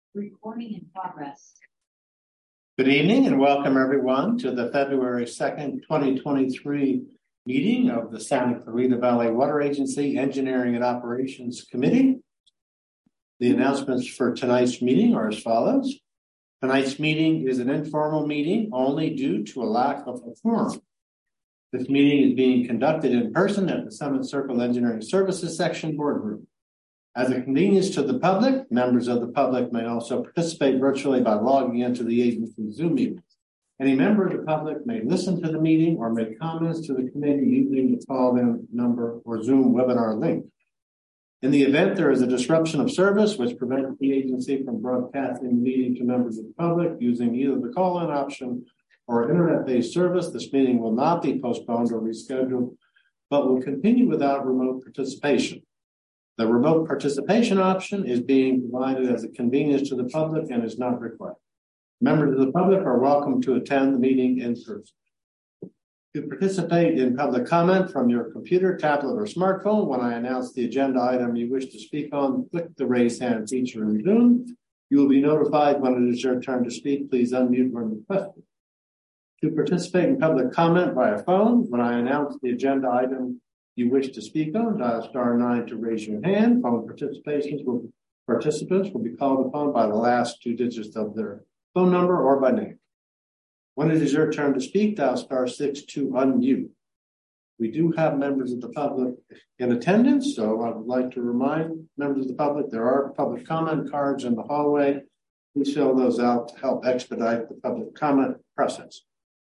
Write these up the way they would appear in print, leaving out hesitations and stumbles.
Recording in progress. Good evening and welcome everyone to the February 2nd, 2023 meeting of the Santa Clarita Valley Water Agency Engineering and Operations Committee. The announcements for tonight's meeting are as follows. Tonight's meeting is an informal meeting only due to a lack of a quorum. This meeting is being conducted in person at the Summit Circle Engineering Services Section Boardroom. As a convenience to the public, members of the public may also participate virtually by logging into the agency's Zoom meeting. Any member of the public may listen to the meeting or make comments to the committee using the call-in number or Zoom webinar link. In the event there is a disruption of service which prevents the agency from broadcasting the meeting to members of the public using either the call-in option or internet-based service, this meeting will not be postponed or rescheduled, but will continue without remote participation. The remote participation option is being provided as a convenience to the public and is not required. Members of the public are welcome to attend the meeting in person. To participate in public comment from your computer, tablet, or smartphone, when I announce the agenda item you wish to speak on, click the raise hand feature in Zoom. You will be notified when it is your turn to speak. Please unmute when requested. To participate in public comment via phone, when I announce the agenda item you wish to speak on, dial *9 to raise your hand. Phone participants will be called upon by the last two digits of their phone number or by name. When it is your turn to speak, dial *6 to unmute. We do have members of the public in attendance, so I would like to remind members of the public there are public comment cards in the hallway. Please fill those out to help expedite the public comment process.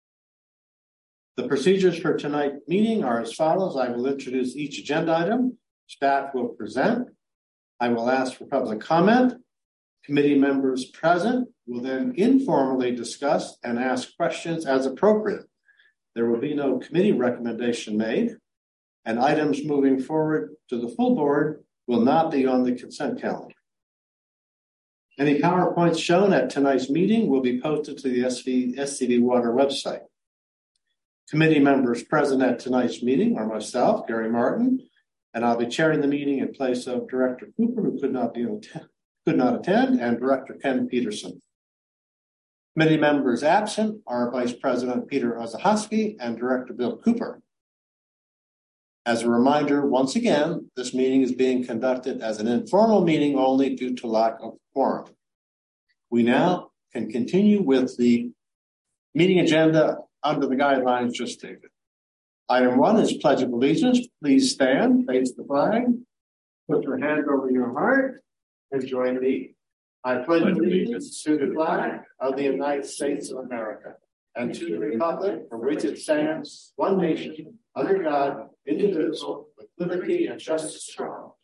The procedures for tonight's meeting are as follows. I will introduce each agenda item. Staff will present. I will ask for public comment. Committee members present will then informally discuss and ask questions as appropriate. There will be no committee recommendation made, and items moving forward to the full board will not be on the consent calendar. Any PowerPoints shown at tonight's meeting will be posted to the SCV Water website. Committee members present at tonight's meeting are myself, Gary Martin, and I'll be chairing the meeting in place of Director Cooper, who could not attend, and Director Ken Peterson. Committee members absent are Vice President Peter Ozahoski and Director Bill Cooper. As a reminder, once again, this meeting is being conducted as an informal meeting only due to lack of quorum. We now can continue with the meeting agenda under the guidelines just stated. Item 1 is Pledge of Allegiance. Please stand, face the flag, put your hand over your heart, and join me. I pledge allegiance to the flag of the United States of America and to the republic for which it stands, one nation, under God, indivisible, with liberty and justice for all.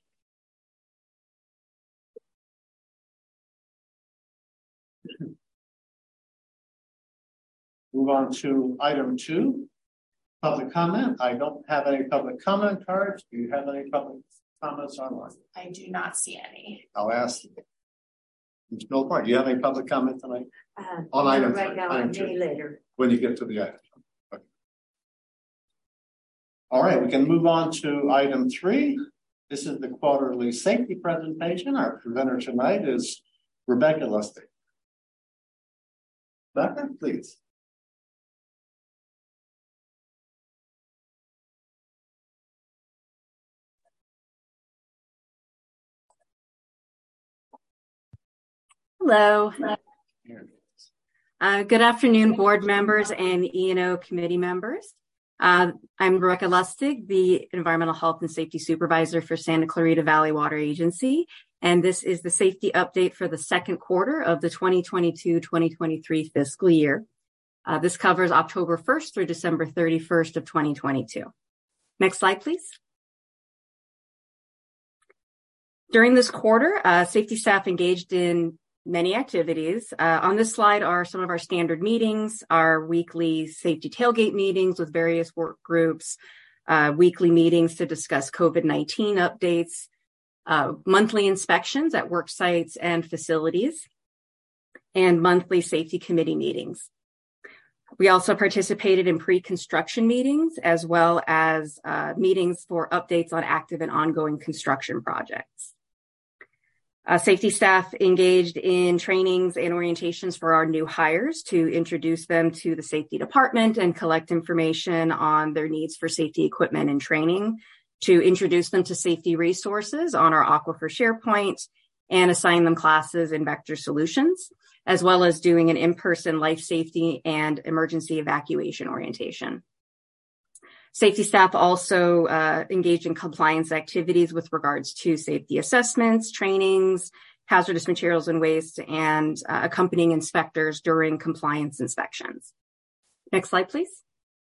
Move on to item 2, public comment. I don't have any public comment cards. Do you have any public comments online? I do not see any. I'll ask Ms. Milpart, do you have any public comment tonight? On item right 3, now, item 2. maybe later. When you get to the item. Okay. All right, we can move on to item 3. This is the quarterly safety presentation. Our presenter tonight is Rebecca Lustig. Rebecca, please. Hello. Good afternoon, board members and E&O committee members. I'm Rebecca Lustig, the Environmental Health and Safety Supervisor for Santa Clarita Valley Water Agency, and this is the safety update for the second quarter of the 2022-2023 fiscal year. This covers October 1st through December 31st of 2022. Next slide, please. During this quarter, safety staff engaged in many activities. On this slide are some of our standard meetings, our weekly safety tailgate meetings with various work groups, weekly meetings to discuss COVID-19 updates, monthly inspections at work sites and facilities, and monthly safety committee meetings. We also participated in pre-construction meetings as well as meetings for updates on active and ongoing construction projects. Safety staff engaged in trainings and orientations for our new hires to introduce them to the safety department and collect information on their needs for safety equipment and training, to introduce them to safety resources on our Aquifer SharePoint and assign them classes in Vector Solutions, as well as doing an in-person life safety and emergency evacuation orientation. Safety staff also engaged in compliance activities with regards to safety assessments, trainings, hazardous materials and waste, and accompanying inspectors during compliance inspections. Next slide, please.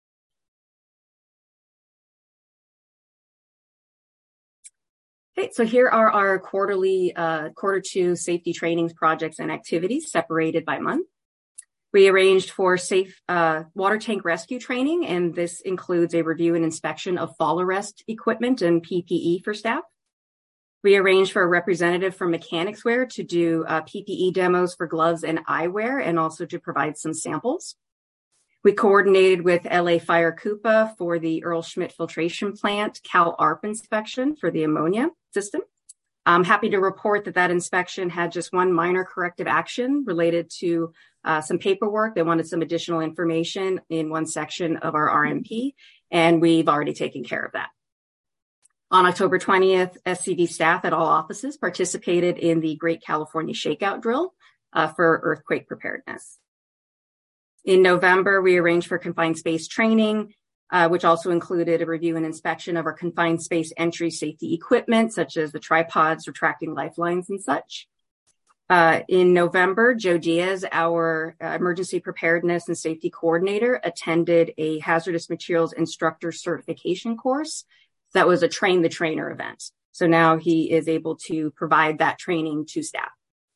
Okay, so here are our quarterly Q2 safety trainings, projects, and activities separated by month. We arranged for safe water tank rescue training, and this includes a review and inspection of fall arrest equipment and PPE for staff. We arranged for a representative from Mechanicswear to do PPE demos for gloves and eyewear, and also to provide some samples. We coordinated with LA Fire Coupa for the Earl Schmidt filtration plant Cal ARP inspection for the ammonia system. I'm happy to report that that inspection had just one minor corrective action related to some paperwork. They wanted some additional information in one section of our RMP, and we've already taken care of that. On October 20th, SCV staff at all offices participated in the Great California Shakeout Drill for earthquake preparedness. In November, we arranged for confined space training, which also included a review and inspection of our confined space entry safety equipment, such as the tripods, retracting lifelines, and such. In November, Joe Diaz, our emergency preparedness and safety coordinator, attended a hazardous materials instructor certification course that was a train the trainer event. So now he is able to provide that training to staff.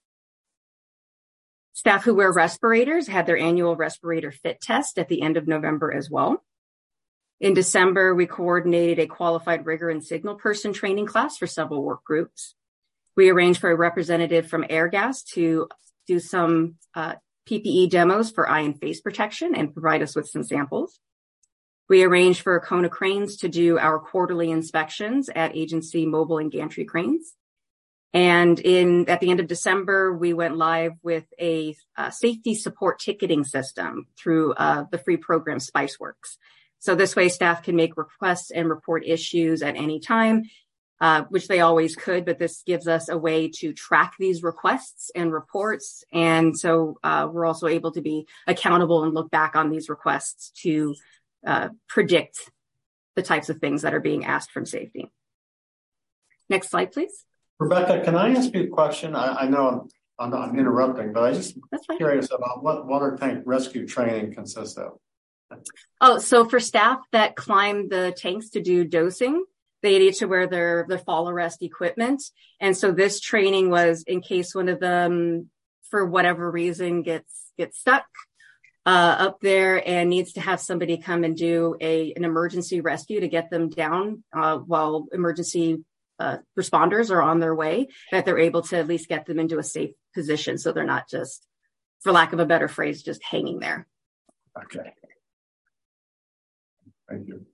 Staff who wear respirators had their annual respirator fit test at the end of November as well. In December, we coordinated a qualified rigger and signal person training class for several work groups. We arranged for a representative from Airgas to do some PPE demos for eye and face protection and provide us with some samples. We arranged for Kona Cranes to do our quarterly inspections at agency mobile and gantry cranes. And at the end of December, we went live with a safety support ticketing system through the free program Spiceworks. So this way staff can make requests and report issues at any time, which they always could, but this gives us a way to track these requests and reports. And so we're also able to be accountable and look back on these requests to predict the types of things that are being asked from safety. Next slide, please. Rebecca, can I ask you a question? I know I'm interrupting, but I'm just curious about what water tank rescue training consists of. Oh, so for staff that climb the tanks to do dosing, they need to wear their fall arrest equipment. And so this training was in case one of them, for whatever reason, gets stuck up there and needs to have somebody come and do an emergency rescue to get them down while emergency responders are on their way, that they're able to at least get them into a safe position so they're not just, for lack of a better phrase, just hanging there. Okay. Thank you.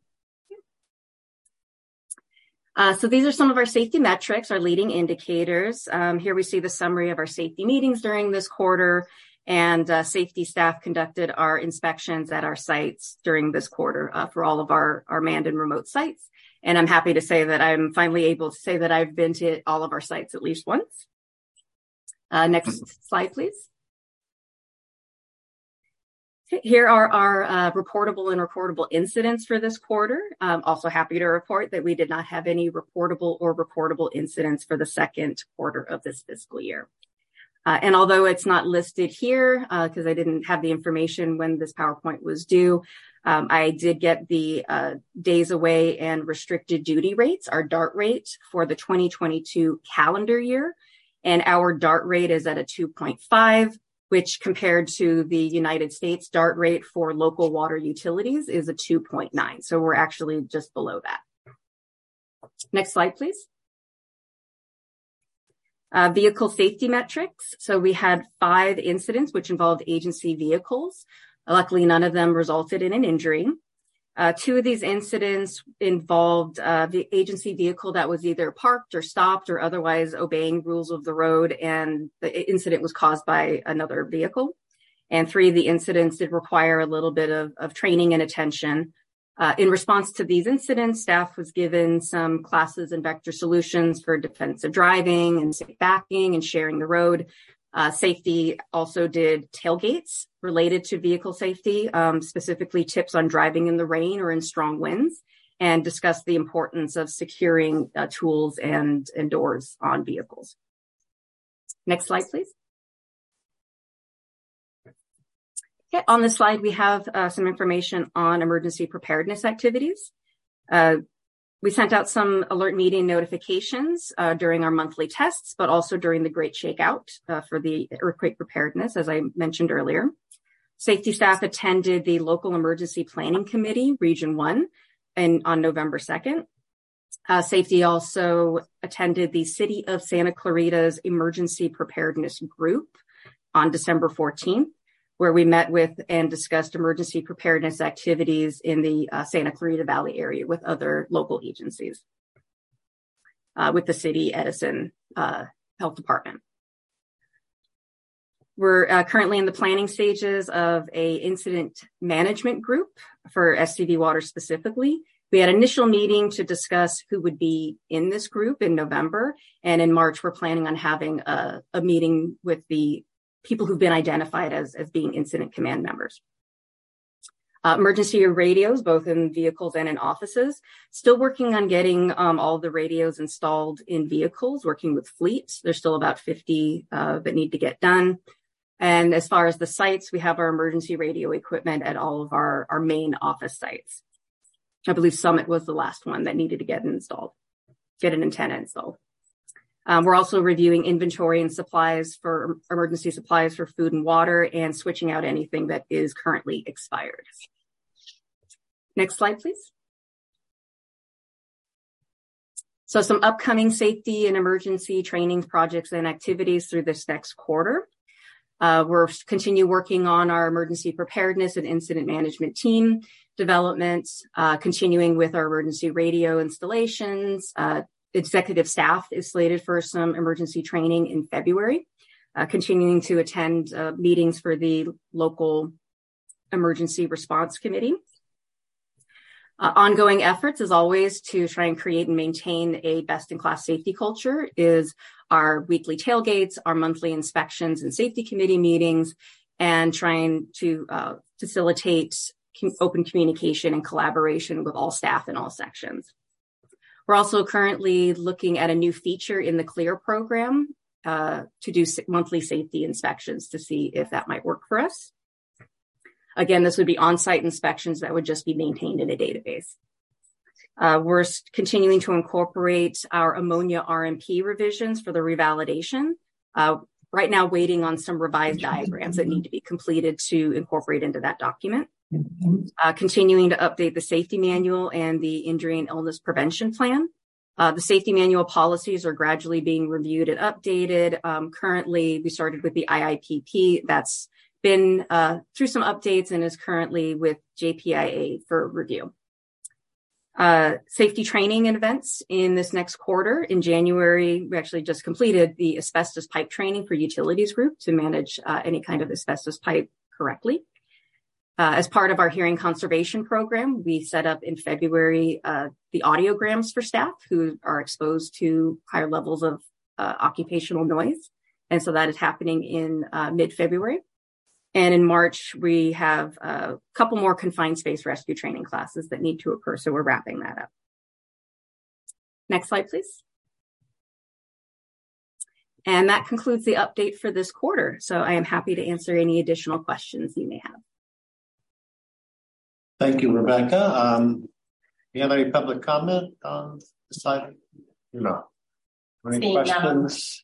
So these are some of our safety metrics, our leading indicators. Here we see the summary of our safety meetings during this quarter, and safety staff conducted our inspections at our sites during this quarter for all of our manned and remote sites. And I'm happy to say that I'm finally able to say that I've been to all of our sites at least once. Next slide, please. Here are our reportable and recordable incidents for this quarter. Also happy to report that we did not have any reportable incidents for the second quarter of this fiscal year. And although it's not listed here, because I didn't have the information when this PowerPoint was due, I did get the days away and restricted duty rates, our DART rate for the 2022 calendar year. And our DART rate is at a 2.5, which compared to the United States DART rate for local water utilities is a 2.9. So we're actually just below that. Next slide, please. Vehicle safety metrics. So we had 5 incidents which involved agency vehicles. Luckily, none of them resulted in an injury. Two of these incidents involved the agency vehicle that was either parked or stopped or otherwise obeying rules of the road, and the incident was caused by another vehicle. And three of the incidents did require a little bit of training and attention. In response to these incidents, staff was given some classes in vector solutions for defensive driving and safe backing and sharing the road. Safety also did tailgates related to vehicle safety, specifically tips on driving in the rain or in strong winds, and discussed the importance of securing tools and doors on vehicles. Next slide, please. Okay, on this slide, we have some information on emergency preparedness activities. We sent out some alert meeting notifications during our monthly tests, but also during the Great Shakeout for the earthquake preparedness, as I mentioned earlier. Safety staff attended the local emergency planning committee, Region 1, on November 2nd. Safety also attended the City of Santa Clarita's emergency preparedness group on December 14th, where we met with and discussed emergency preparedness activities in the Santa Clarita Valley area with other local agencies, with the City Edison Health Department. We're currently in the planning stages of a incident management group for SCV Water specifically. We had an initial meeting to discuss who would be in this group in November, and in March, we're planning on having a meeting with the people who've been identified as being incident command members. Emergency radios, both in vehicles and in offices. Still working on getting all the radios installed in vehicles, working with fleets. There's still about 50 that need to get done. And as far as the sites, we have our emergency radio equipment at all of our main office sites. I believe Summit was the last one that needed to get an antenna installed. We're also reviewing inventory and supplies for emergency supplies for food and water and switching out anything that is currently expired. Next slide, please. So some upcoming safety and emergency training projects and activities through this next quarter. We're continue working on our emergency preparedness and incident management team development, continuing with our emergency radio installations. Executive staff is slated for some emergency training in February, continuing to attend meetings for the local emergency response committee. Ongoing efforts, as always, to try and create and maintain a best-in-class safety culture is our weekly tailgates, our monthly inspections and safety committee meetings, and trying to facilitate open communication and collaboration with all staff in all sections. We're also currently looking at a new feature in the CLEAR program to do monthly safety inspections to see if that might work for us. Again, this would be on-site inspections that would just be maintained in a database. We're continuing to incorporate our ammonia RMP revisions for the revalidation. Right now, waiting on some revised diagrams that need to be completed to incorporate into that document. Continuing to update the safety manual and the injury and illness prevention plan. The safety manual policies are gradually being reviewed and updated. Currently, we started with the IIPP. That's been through some updates and is currently with JPIA for review. Safety training and events in this next quarter. In January, we actually just completed the asbestos pipe training for utilities group to manage any kind of asbestos pipe correctly. As part of our hearing conservation program, we set up in February the audiograms for staff who are exposed to higher levels of occupational noise. And so that is happening in mid-February. And in March, we have a couple more confined space rescue training classes that need to occur. So we're wrapping that up. Next slide, please. And that concludes the update for this quarter. So I am happy to answer any additional questions you may have. Thank you, Rebecca. You have any public comment on the slide? No. Any questions?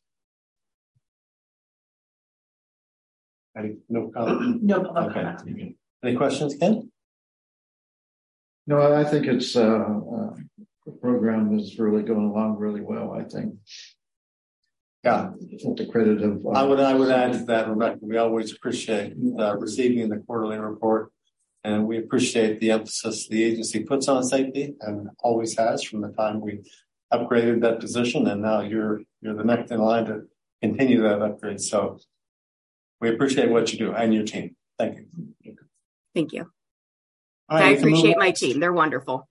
No comment? No public comment. Any questions, Ken? No, I think it's the program is really going along really well, I think. Yeah. With the credit of I would add to that, Rebecca, we always appreciate receiving the quarterly report And we appreciate the emphasis the agency puts on safety and always has from the time we upgraded that position. And now you're the next in line to continue that upgrade. So we appreciate what you do and your team. Thank you. Thank you. All right, I appreciate my team. They're wonderful.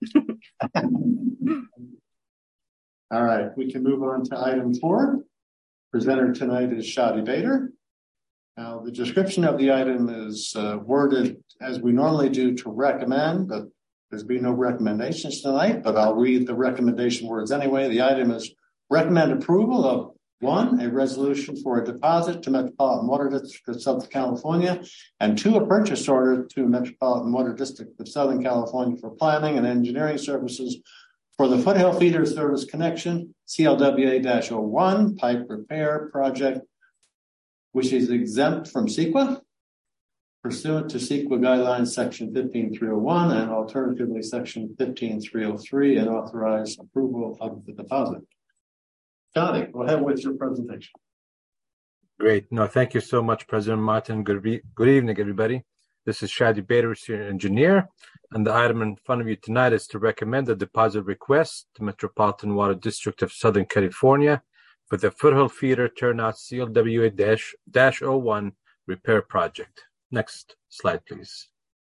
All right, we can move on to item 4. Presenter tonight is Shadi Bader. Now, the description of the item is worded as we normally do to recommend, but there's been no recommendations tonight, but I'll read the recommendation words anyway. The item is recommend approval of 1, a resolution for a deposit to Metropolitan Water District of Southern California, and 2, a purchase order to Metropolitan Water District of Southern California for planning and engineering services for the Foothill Feeder Service Connection, CLWA-01 pipe repair project, which is exempt from CEQA, pursuant to CEQA guidelines section 15301 and alternatively section 15303, and authorize approval of the deposit. Johnny, go ahead with your presentation. Great. No, thank you so much, President Martin. Good evening, everybody. This is Shadi Bader, senior engineer, and the item in front of you tonight is to recommend a deposit request to Metropolitan Water District of Southern California for the Foothill Feeder Turnout CLWA-01 repair project. Next slide, please.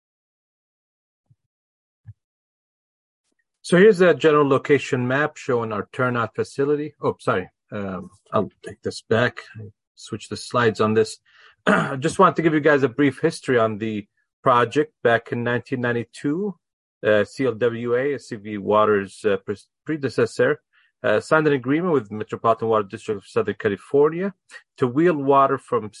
So here's a general location map showing our turnout facility. Oh, sorry. I'll take this back. Switch the slides on this. I just want to give you guys a brief history on the project. Back in 1992, CLWA, SCV Water's predecessor, signed an agreement with Metropolitan Water District of Southern California to wheel water from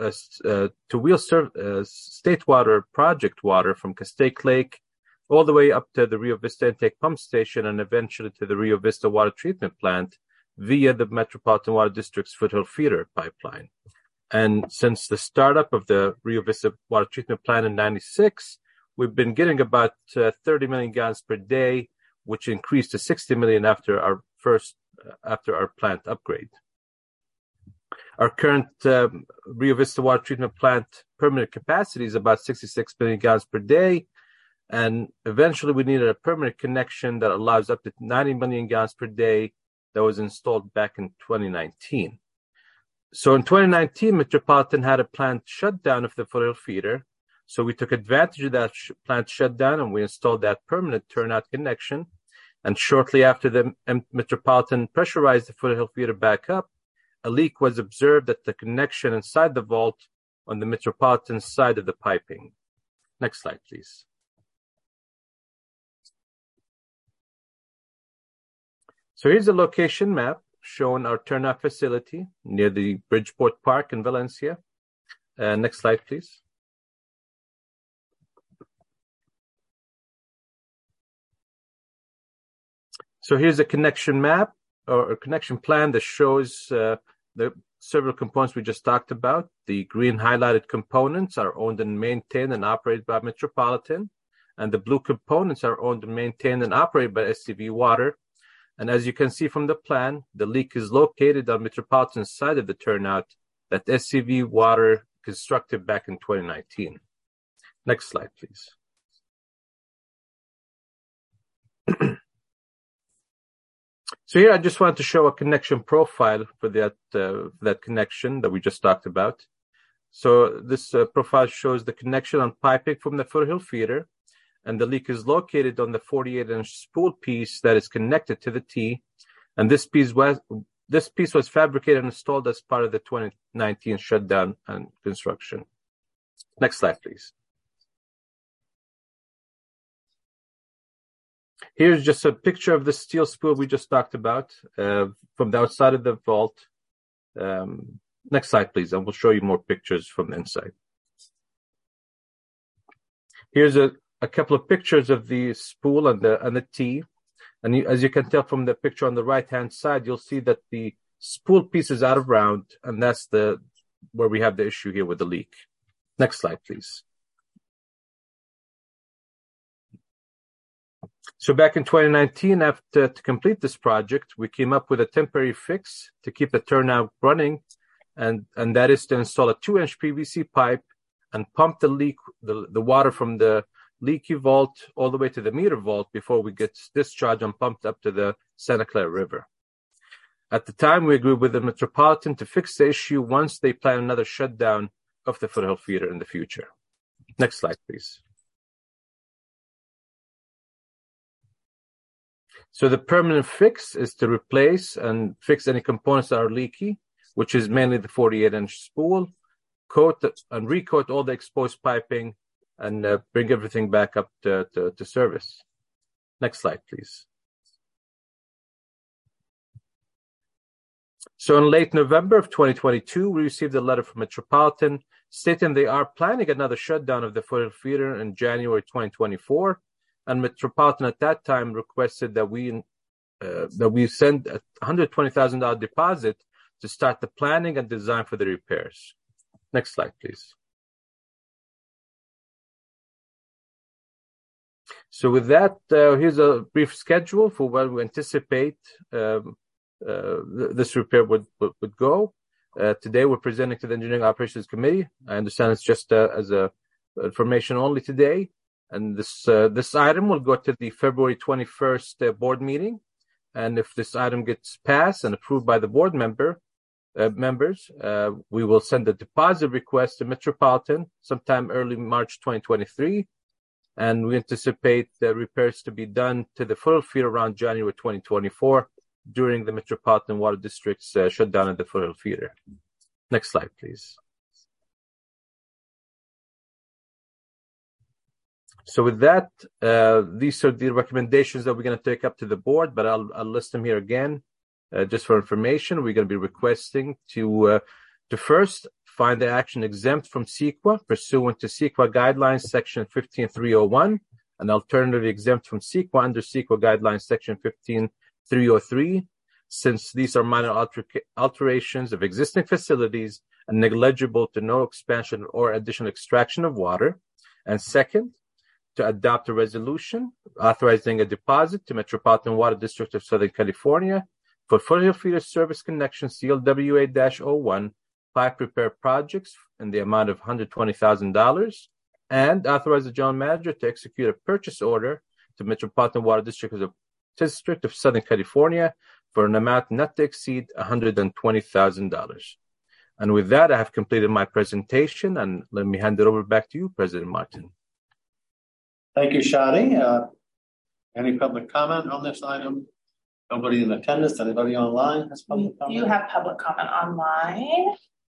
state water project water from Castaic Lake all the way up to the Rio Vista Intake Pump Station and eventually to the Rio Vista Water Treatment Plant via the Metropolitan Water District's Foothill Feeder pipeline. And since the startup of the Rio Vista Water Treatment Plant in 96, we've been getting about 30 million gallons per day, which increased to 60 million after our plant upgrade. Our current Rio Vista Water Treatment Plant permanent capacity is about 66 million gallons per day, and eventually we needed a permanent connection that allows up to 90 million gallons per day that was installed back in 2019. So in 2019, Metropolitan had a plant shutdown of the Foothill Feeder. So we took advantage of that plant shutdown and we installed that permanent turnout connection. And shortly after the Metropolitan pressurized the Foothill Feeder back up, a leak was observed at the connection inside the vault on the Metropolitan side of the piping. Next slide, please. So here's a location map showing our turnout facility near the Bridgeport Park in Valencia. Next slide, please. So here's a connection map or a connection plan that shows the several components we just talked about. The green highlighted components are owned and maintained and operated by Metropolitan, and the blue components are owned and maintained and operated by SCV Water. And as you can see from the plan, the leak is located on Metropolitan's side of the turnout that SCV Water constructed back in 2019. Next slide, please. So here I just wanted to show a connection profile for that connection that we just talked about. So this profile shows the connection on piping from the Foothill Feeder, and the leak is located on the 48-inch spool piece that is connected to the T. And this piece was fabricated and installed as part of the 2019 shutdown and construction. Next slide, please. Here's just a picture of the steel spool we just talked about from the outside of the vault. Next slide, please, and we'll show you more pictures from the inside. Here's a couple of pictures of the spool and the T. And as you can tell from the picture on the right-hand side, you'll see that the spool piece is out of round, and that's where we have the issue here with the leak. Next slide, please. So back in 2019, to complete this project, we came up with a temporary fix to keep the turnout running, and that is to install a 2-inch PVC pipe and pump the water from the leaky vault all the way to the meter vault before we get discharged and pumped up to the Santa Clara River. At the time, we agreed with the Metropolitan to fix the issue once they plan another shutdown of the Foothill Feeder in the future. Next slide, please. So the permanent fix is to replace and fix any components that are leaky, which is mainly the 48-inch spool, coat and recoat all the exposed piping, and bring everything back up to service. Next slide, please. So in late November of 2022, we received a letter from Metropolitan stating they are planning another shutdown of the Foothill Feeder in January 2024. And Metropolitan at that time requested that we send a $120,000 deposit to start the planning and design for the repairs. Next slide, please. So with that, here's a brief schedule for when we anticipate this repair would go. Today, we're presenting to the Engineering Operations Committee. I understand it's just as a information only today. And this item will go to the February 21st board meeting. And if this item gets passed and approved by the board members, we will send a deposit request to Metropolitan sometime early March 2023. And we anticipate the repairs to be done to the Foothill Feeder around January 2024 during the Metropolitan Water District's shutdown of the Foothill Feeder. Next slide, please. So with that, these are the recommendations that we're going to take up to the board, but I'll list them here again, just for information. We're going to be requesting to first find the action exempt from CEQA pursuant to CEQA Guidelines Section 15301, and alternatively exempt from CEQA under CEQA Guidelines Section 15303, since these are minor alterations of existing facilities and negligible to no expansion or additional extraction of water. And second, to adopt a resolution authorizing a deposit to Metropolitan Water District of Southern California for Foothill Feeder Service Connection CLWA-01 pipe repair projects in the amount of $120,000, and authorize the general manager to execute a purchase order to Metropolitan Water District of Southern California for an amount not to exceed $120,000. And with that, I have completed my presentation, and let me hand it over back to you, President Martin. Thank you, Shadi. Any public comment on this item? Nobody in attendance? Anybody online has public comment? You have public comment online.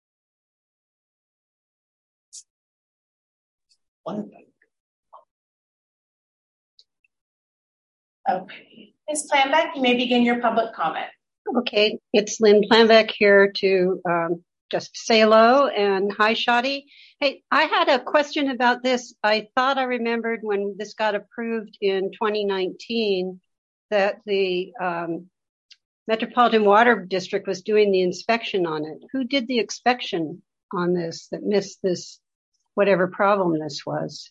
Okay. Ms. Planbeck, you may begin your public comment. Okay, it's Lynn Planbeck here to just say hello and hi, Shadi. Hey, I had a question about this. I thought I remembered when this got approved in 2019 that the Metropolitan Water District was doing the inspection on it. Who did the inspection on this that missed this, whatever problem this was?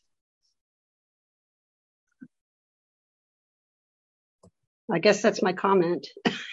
I guess that's my comment.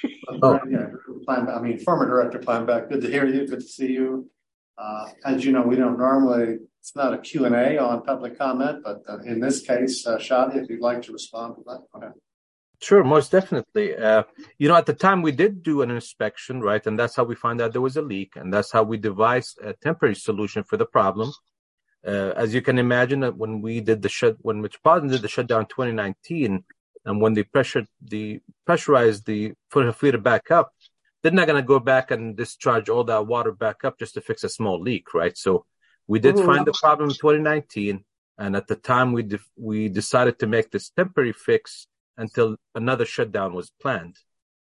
Former Director Planbeck, good to hear you. Good to see you. As you know, we don't normally, it's not a Q&A on public comment, but in this case, Shadi, if you'd like to respond to that. Okay. Sure, most definitely. At the time we did do an inspection, right? And that's how we found out there was a leak. And that's how we devised a temporary solution for the problem. As you can imagine, when Metropolitan did the shutdown in 2019, and when they pressurized the Foothill Feeder back up, they're not going to go back and discharge all that water back up just to fix a small leak, right? So we did find the problem in 2019, and at the time we decided to make this temporary fix until another shutdown was planned.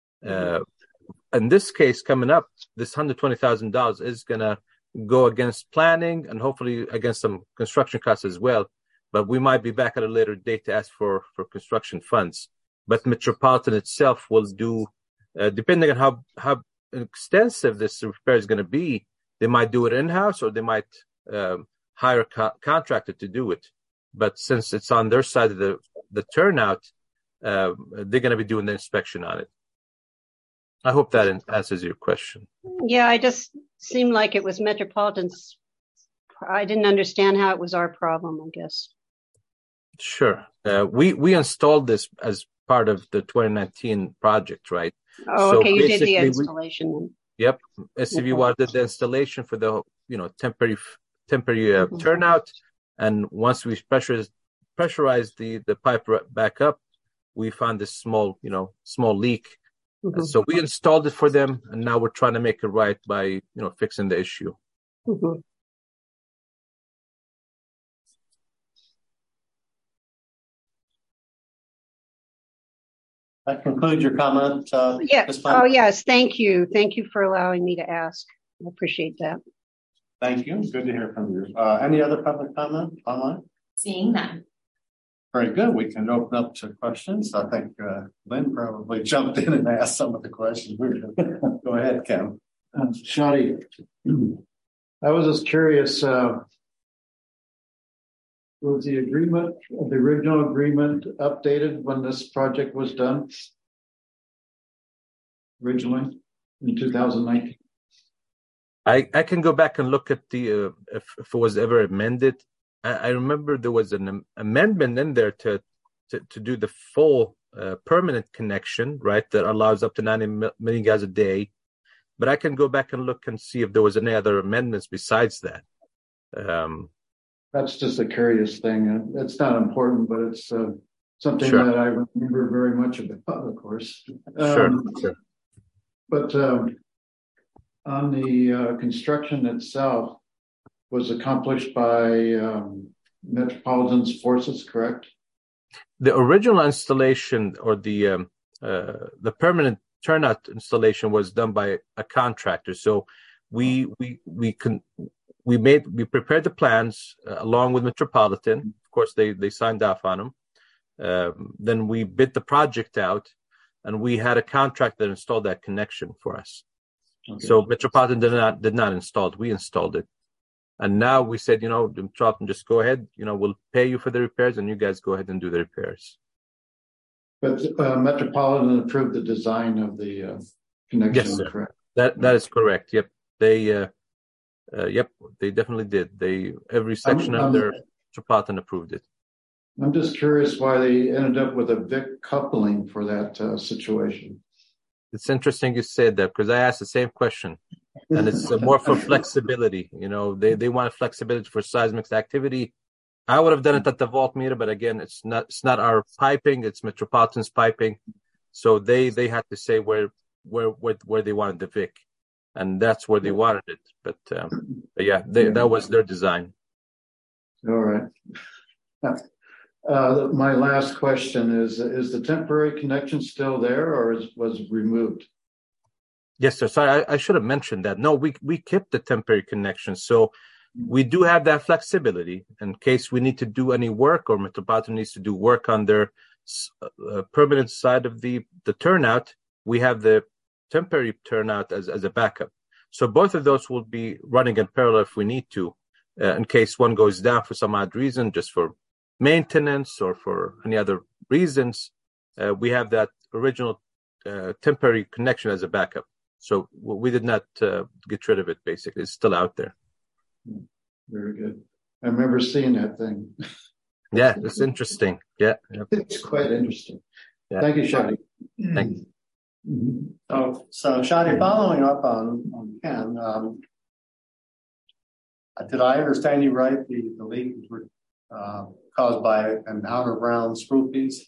In this case coming up, this $120,000 is going to go against planning and hopefully against some construction costs as well. But we might be back at a later date to ask for construction funds. But Metropolitan itself will do, depending on how extensive this repair is going to be, they might do it in-house or they might hire a contractor to do it. But since it's on their side of the turnout, they're going to be doing the inspection on it. I hope that answers your question. Yeah, I just seemed like it was Metropolitan's. I didn't understand how it was our problem, I guess. Sure. We installed this as part of the 2019 project, right? Oh, So okay. You did the basically installation then. Yep. SCV Water did the installation for the, temporary turnout. And once we pressurized the pipe back up, we found this small leak. Mm-hmm. So we installed it for them, and now we're trying to make it right by, fixing the issue. Mm-hmm. That concludes your comment. Yeah. Ms. Plant? Oh, yes. Thank you. Thank you for allowing me to ask. I appreciate that. Thank you. Good to hear from you. Any other public comment online? Seeing none. Very good. We can open up to questions. I think Lynn probably jumped in and asked some of the questions. Go ahead, Kim. Shadi, I was just curious, was the original agreement updated when this project was done? Originally in 2019? I can go back and look at the if it was ever amended. I remember there was an amendment in there to do the full permanent connection, right? That allows up to 90 million gallons a day. But I can go back and look and see if there was any other amendments besides that. That's just a curious thing. It's not important, but it's something Sure. that I remember very much about, of course. Sure. But on the construction itself, was accomplished by Metropolitan's forces, correct? The original installation or the permanent turnout installation was done by a contractor. So we prepared the plans along with Metropolitan. Of course, they signed off on them. Then we bid the project out, and we had a contractor that installed that connection for us. Okay. So Metropolitan did not install it. We installed it. And now we said, Metropolitan, just go ahead. We'll pay you for the repairs, and you guys go ahead and do the repairs. But Metropolitan approved the design of the connection, yes, sir. Correct? That is correct. Yep. They definitely did. Every section of their Metropolitan approved it. I'm just curious why they ended up with a VIC coupling for that situation. It's interesting you said that, because I asked the same question, and it's more for flexibility. They want flexibility for seismic activity. I would have done it at the voltmeter, but again, it's not our piping; it's Metropolitan's piping. So they had to say where they wanted the VIC, and that's where they wanted it. But yeah, that was their design. All right. My last question is the temporary connection still there, or was removed? Yes, sir. So I should have mentioned that. No, we kept the temporary connection. So we do have that flexibility in case we need to do any work, or Metropolitan needs to do work on their permanent side of the turnout. We have the temporary turnout as a backup. So both of those will be running in parallel if we need to, in case one goes down for some odd reason, just for maintenance or for any other reasons. We have that original temporary connection as a backup. So we did not get rid of it, basically. It's still out there. Very good. I remember seeing that thing. Yeah, it's interesting. Yeah. It's quite interesting. Yeah. Thank you, Shadi. Thank you. Mm-hmm. So Shadi, following up on Ken, did I understand you right? The leak was caused by an out-of-round screw piece?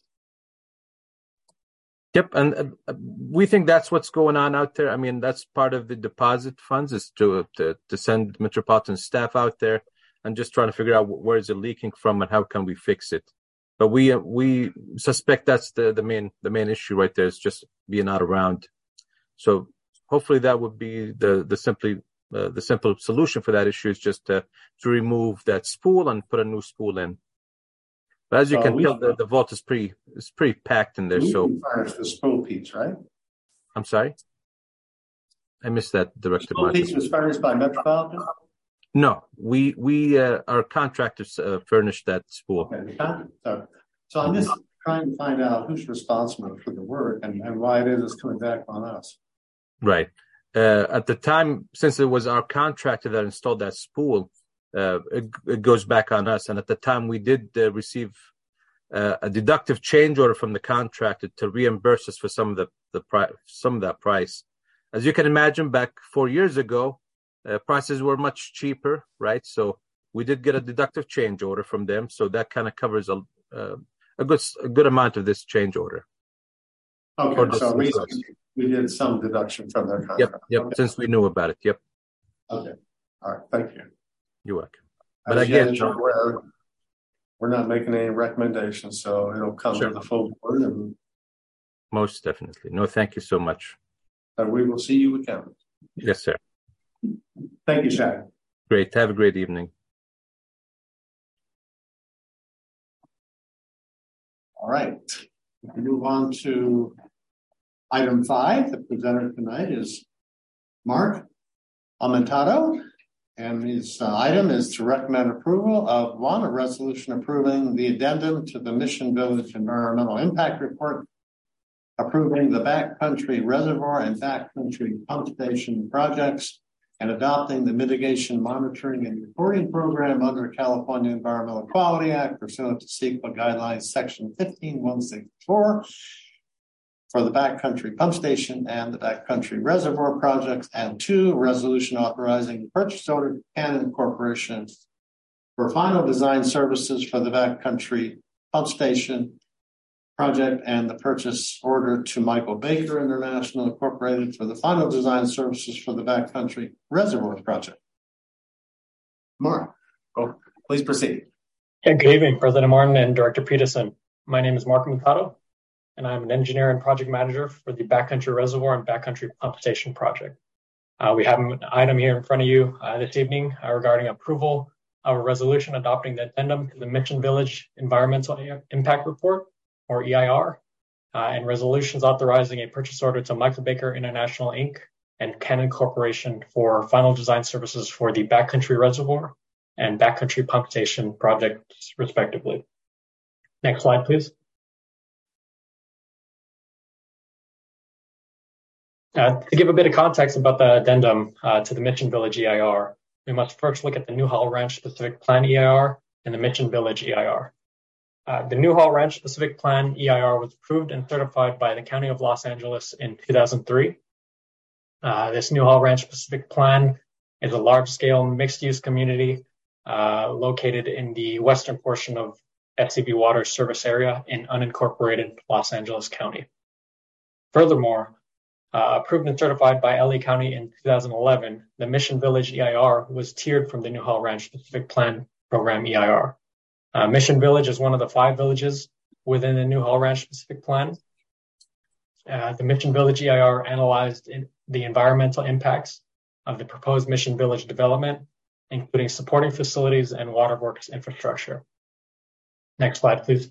Yep, and we think that's what's going on out there. I mean, that's part of the deposit funds, is to send Metropolitan staff out there and just trying to figure out where is it leaking from and how can we fix it. But we suspect that's the main issue right there, is just being out of round. So hopefully that would be the simple solution for that issue, is just to remove that spool and put a new spool in. But as you can tell, the vault is pretty packed in there. So furnish the spool piece, right? I'm sorry, I missed that, Director Spool Martin. piece was furnished by Metropolitan? No, we our contractors furnished that spool. Okay, so I'm just trying to find out who's responsible for the work and why it is coming back on us. Right. At the time, since it was our contractor that installed that spool, it goes back on us. And at the time, we did receive a deductive change order from the contractor to reimburse us for some of that price. As you can imagine, back 4 years ago, prices were much cheaper, right? So we did get a deductive change order from them, so that kind of covers a good amount of this change order. Okay, so recently we did some deduction from their contract. Yep, okay. Since we knew about it, yep. Okay, all right, thank you. You're welcome. But As again, you're aware, we're not making any recommendations, so it'll come to the full board, and most definitely. No, thank you so much. we will see you again. Yes, sir. Thank you, Shaq. Great. Have a great evening. All right. We move on to item 5. The presenter tonight is Mark Aumentato, and his item is to recommend approval of a resolution approving the addendum to the Mission Village Environmental Impact Report, approving the Backcountry Reservoir and Backcountry Pump Station projects, and adopting the Mitigation Monitoring and Reporting Program under California Environmental Quality Act pursuant to CEQA Guidelines Section 15164 for the Backcountry Pump Station and the Backcountry Reservoir projects, and 2, resolution authorizing the purchase order to Cannon Corporation for final design services for the Backcountry Pump Station project, and the purchase order to Michael Baker International Incorporated for the final design services for the Backcountry Reservoir project. Mark, please proceed. Yeah, good evening, President Martin and Director Peterson. My name is Mark Aumentato, and I'm an engineer and project manager for the Backcountry Reservoir and Backcountry Pump Station project. We have an item here in front of you this evening regarding approval of a resolution adopting the addendum to the Mission Village Environmental Impact Report, or EIR, and resolutions authorizing a purchase order to Michael Baker International Inc. and Cannon Corporation for final design services for the Backcountry Reservoir and Backcountry Pump Station projects, respectively. Next slide, please. To give a bit of context about the addendum to the Mission Village EIR, we must first look at the Newhall Ranch Specific Plan EIR and the Mission Village EIR. The Newhall Ranch Specific Plan EIR was approved and certified by the County of Los Angeles in 2003. This Newhall Ranch Specific Plan is a large-scale mixed-use community located in the western portion of SCV Water's service area in unincorporated Los Angeles County. Furthermore, approved and certified by LA County in 2011, the Mission Village EIR was tiered from the Newhall Ranch Specific Plan Program EIR. Mission Village is one of the 5 villages within the Newhall Ranch Specific Plan. The Mission Village EIR analyzed the environmental impacts of the proposed Mission Village development, including supporting facilities and waterworks infrastructure. Next slide, please.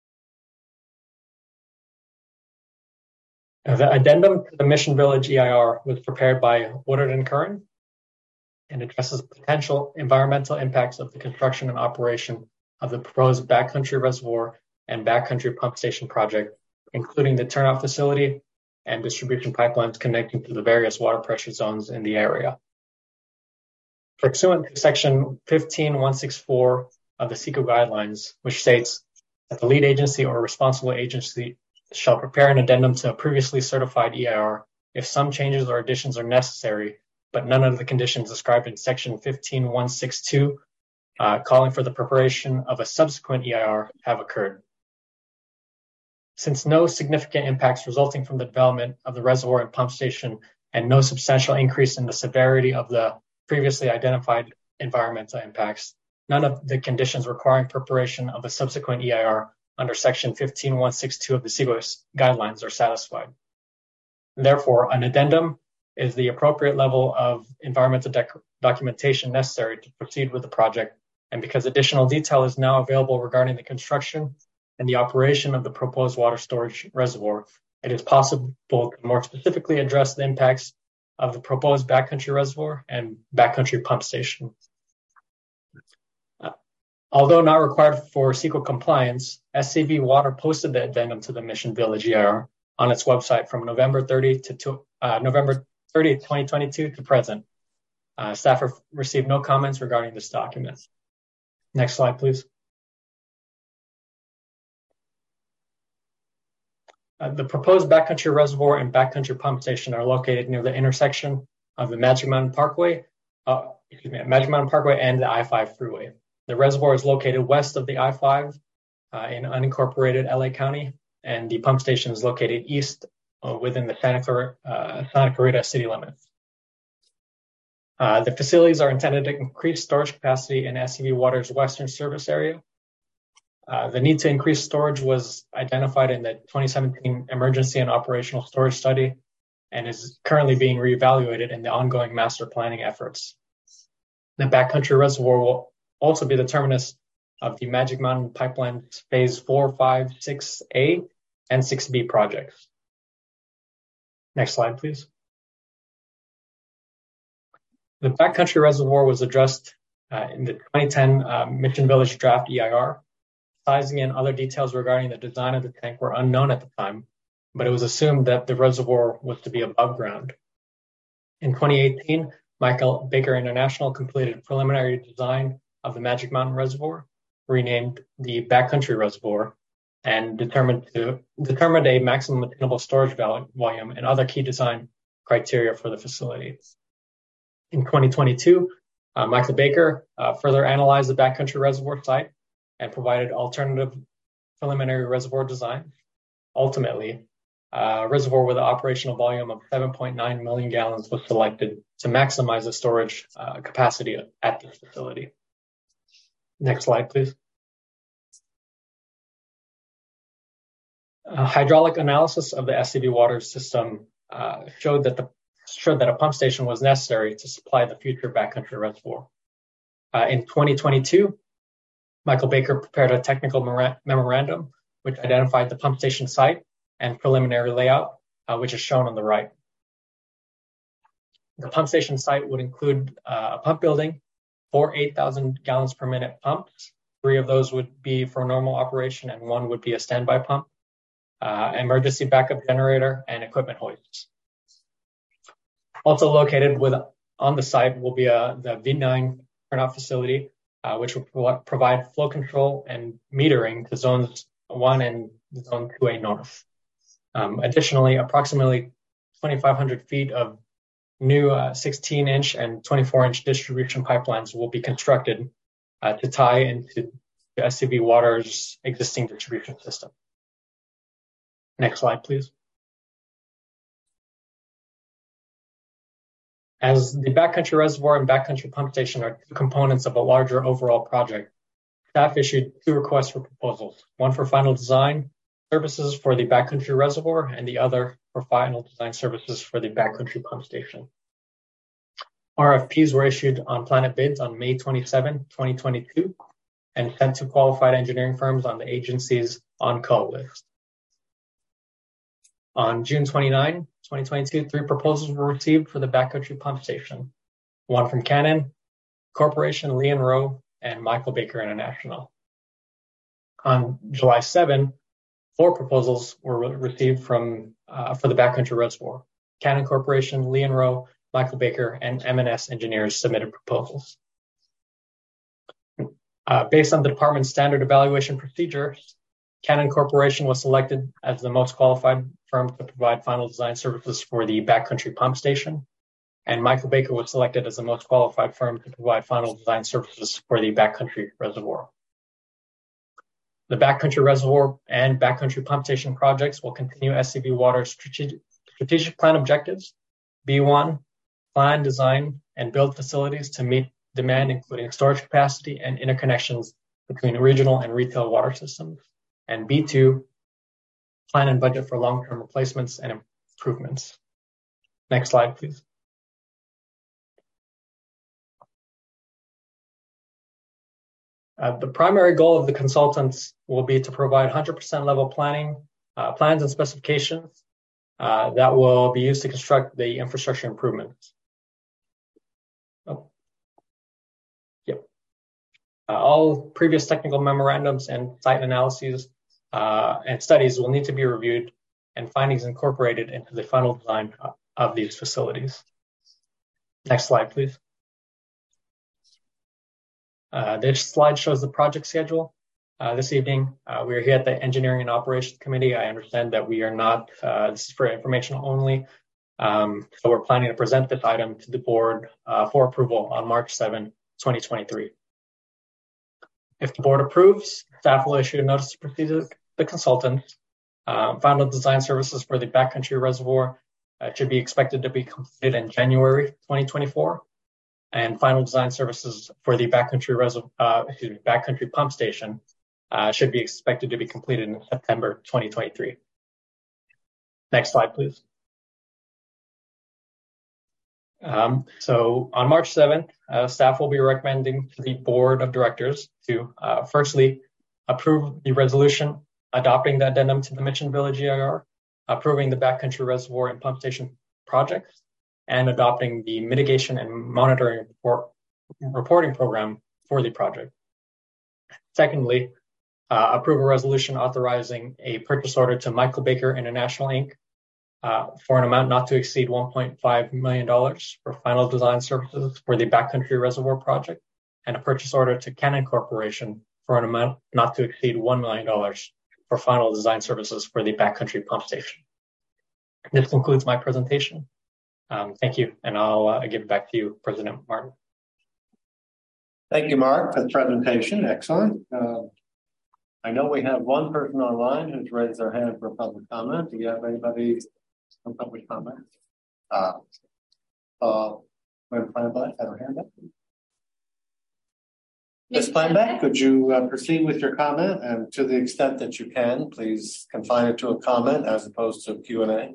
The addendum to the Mission Village EIR was prepared by Woodard & Curran and addresses potential environmental impacts of the construction and operation of the proposed Backcountry Reservoir and Backcountry Pump Station project, including the turnout facility and distribution pipelines connecting to the various water pressure zones in the area. Pursuant to Section 15164 of the CEQA Guidelines, which states that the lead agency or responsible agency shall prepare an addendum to a previously certified EIR if some changes or additions are necessary, but none of the conditions described in Section 15162 calling for the preparation of a subsequent EIR have occurred. Since no significant impacts resulting from the development of the reservoir and pump station and no substantial increase in the severity of the previously identified environmental impacts, none of the conditions requiring preparation of a subsequent EIR under Section 15162 of the CEQA Guidelines are satisfied. Therefore, an addendum is the appropriate level of environmental documentation necessary to proceed with the project, and because additional detail is now available regarding the construction and the operation of the proposed water storage reservoir, it is possible to more specifically address the impacts of the proposed Backcountry Reservoir and Backcountry Pump Station. Although not required for CEQA compliance, SCV Water posted the addendum to the Mission Village EIR on its website from November 30th, 2022 to present. Staff received no comments regarding this document. Next slide, please. The proposed Backcountry Reservoir and Backcountry Pump Station are located near the intersection of the Magic Mountain Parkway and the I-5 freeway. The reservoir is located west of the I-5 in unincorporated LA County, and the pump station is located east within the Santa Clarita city limits. The facilities are intended to increase storage capacity in SCV Water's western service area. The need to increase storage was identified in the 2017 Emergency and Operational Storage Study and is currently being reevaluated in the ongoing master planning efforts. The Backcountry Reservoir will also be the terminus of the Magic Mountain Pipeline Phase 4, 5, 6A, and 6B projects. Next slide, please. The Backcountry Reservoir was addressed in the 2010 Mission Village Draft EIR. Sizing and other details regarding the design of the tank were unknown at the time, but it was assumed that the reservoir was to be above ground. In 2018, Michael Baker International completed preliminary design of the Magic Mountain Reservoir, renamed the Backcountry Reservoir, and determined a maximum attainable storage volume and other key design criteria for the facility. In 2022, Michael Baker further analyzed the Backcountry Reservoir site and provided alternative preliminary reservoir design. Ultimately, a reservoir with an operational volume of 7.9 million gallons was selected to maximize the storage capacity at this facility. Next slide, please. Hydraulic analysis of the SCV Water system showed that a pump station was necessary to supply the future Backcountry Reservoir. In 2022, Michael Baker prepared a technical memorandum which identified the pump station site and preliminary layout, which is shown on the right. The pump station site would include a pump building, 4 8,000 gallons per minute pumps. 3 of those would be for normal operation and 1 would be a standby pump, emergency backup generator, and equipment hoists. Also located on the site will be the V9 turnout facility, which will provide flow control and metering to zones 1 and zone 2A north. Additionally, approximately 2,500 feet of new 16-inch and 24-inch distribution pipelines will be constructed to tie into the SCV Water's existing distribution system. Next slide, please. As the Backcountry Reservoir and Backcountry Pump Station are 2 components of a larger overall project, staff issued 2 requests for proposals, one for final design services for the Backcountry Reservoir and the other for final design services for the Backcountry Pump Station. RFPs were issued on Planet Bids on May 27, 2022, and sent to qualified engineering firms on the agency's on-call list. On June 29, 2022, 3 proposals were received for the Backcountry Pump Station, one from Canon Corporation, Lee & Rowe, and Michael Baker International. On July 7, 4 proposals were received for the Backcountry Reservoir. Canon Corporation, Lee & Rowe, Michael Baker, and M&S Engineers submitted proposals. Based on the department's standard evaluation procedures, Canon Corporation was selected as the most qualified firm to provide final design services for the Backcountry Pump Station, and Michael Baker was selected as the most qualified firm to provide final design services for the Backcountry Reservoir. The Backcountry Reservoir and Backcountry Pump Station projects will continue SCV Water's strategic plan objectives. B1, plan, design, and build facilities to meet demand, including storage capacity and interconnections between regional and retail water systems. And B2, plan and budget for long-term replacements and improvements. Next slide, please. The primary goal of the consultants will be to provide 100% level planning, plans and specifications that will be used to construct the infrastructure improvements. All previous technical memorandums and site analyses and studies will need to be reviewed and findings incorporated into the final design of these facilities. Next slide, please. This slide shows the project schedule. this evening. We are here at the Engineering and Operations Committee. I understand that we are not, this is for informational only. So we're planning to present this item to the board for approval on March 7, 2023. If the board approves, staff will issue a notice to proceed to the consultant. Final design services for the Backcountry Reservoir should be expected to be completed in January 2024. And final design services for the Backcountry Pump Station should be expected to be completed in September 2023. Next slide, please. So on March 7th, staff will be recommending to the board of directors to firstly approve the resolution adopting the addendum to the Mission Village EIR, approving the Backcountry Reservoir and Pump Station projects, and adopting the mitigation and monitoring reporting program for the project. Secondly, approve a resolution authorizing a purchase order to Michael Baker International Inc. For an amount not to exceed $1.5 million for final design services for the Backcountry Reservoir project, and a purchase order to Canon Corporation for an amount not to exceed $1 million for final design services for the Backcountry Pump Station. This concludes my presentation. Thank you, and I'll give it back to you, President Martin. Thank you, Mark, for the presentation. Excellent. I know we have one person online who's raised their hand for a public comment. Do you have anybody for public comment? When Planback had her hand up. Ms. Planback, could you proceed with your comment? And to the extent that you can, please confine it to a comment as opposed to Q&A.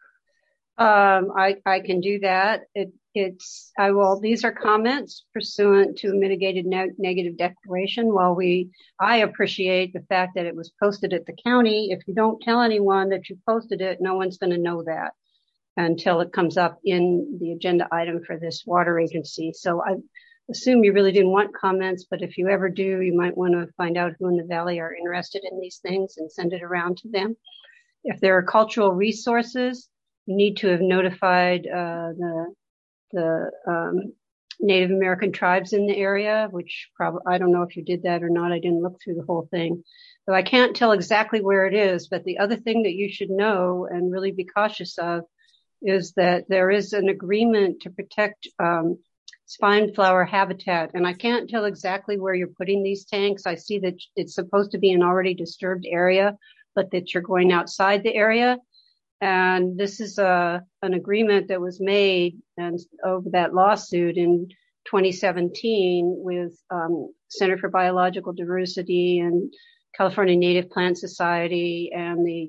I can do that. These are comments pursuant to a mitigated negative declaration. While I appreciate the fact that it was posted at the county, if you don't tell anyone that you posted it, no one's going to know that until it comes up in the agenda item for this water agency. So I assume you really didn't want comments, but if you ever do, you might want to find out who in the Valley are interested in these things and send it around to them. If there are cultural resources, you need to have notified the Native American tribes in the area, which probably, I don't know if you did that or not. I didn't look through the whole thing. So I can't tell exactly where it is, but the other thing that you should know and really be cautious of is that there is an agreement to protect spine flower habitat. And I can't tell exactly where you're putting these tanks. I see that it's supposed to be an already disturbed area, but that you're going outside the area. And this is an agreement that was made over that lawsuit in 2017 with Center for Biological Diversity and California Native Plant Society and the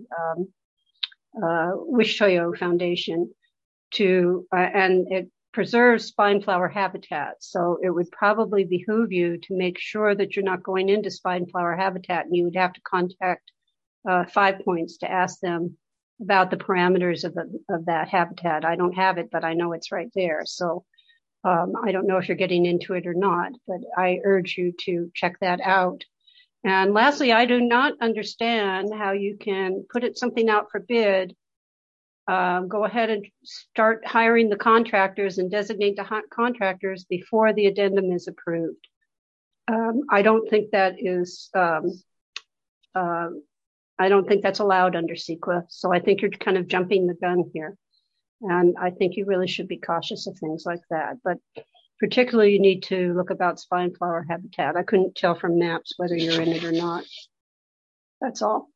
Wishtoyo Foundation and it preserves spine flower habitat. So it would probably behoove you to make sure that you're not going into spine flower habitat, and you would have to contact 5 Points to ask them about the parameters of that habitat. I don't have it, but I know it's right there. So I don't know if you're getting into it or not, but I urge you to check that out. And lastly, I do not understand how you can put something out for bid, go ahead and start hiring the contractors and designate the contractors before the addendum is approved. I don't think that is I don't think that's allowed under CEQA. So I think you're kind of jumping the gun here. And I think you really should be cautious of things like that. But particularly you need to look about spine flower habitat. I couldn't tell from maps whether you're in it or not. That's all.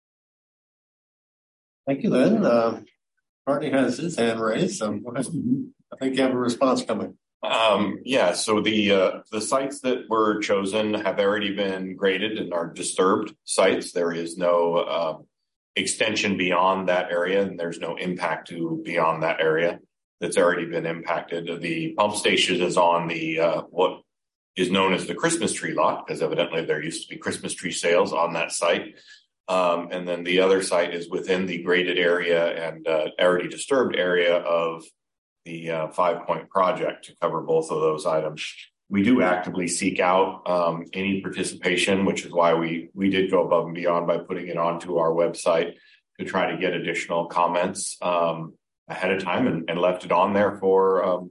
Thank you, Lynn. Marty has his hand raised, so I think you have a response coming. Yeah, so the sites that were chosen have already been graded and are disturbed sites. There is no extension beyond that area, and there's no impact to beyond that area that's already been impacted. The pump station is on the what is known as the Christmas tree lot, because evidently there used to be Christmas tree sales on that site. And then the other site is within the graded area and already disturbed area of the 5 Point project to cover both of those items. We do actively seek out any participation, which is why we did go above and beyond by putting it onto our website to try to get additional comments ahead of time and left it on there for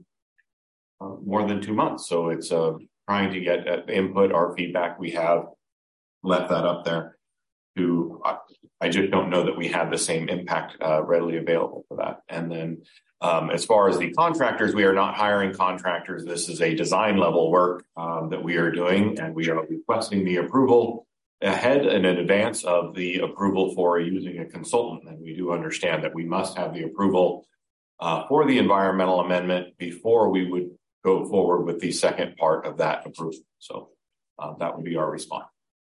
more than 2 months. So it's trying to get input or feedback we have left that up there. I just don't know that we have the same impact readily available for that. And then as far as the contractors, we are not hiring contractors. This is a design level work that we are doing, and we are requesting the approval ahead and in advance of the approval for using a consultant. And we do understand that we must have the approval for the environmental amendment before we would go forward with the second part of that approval. So that would be our response.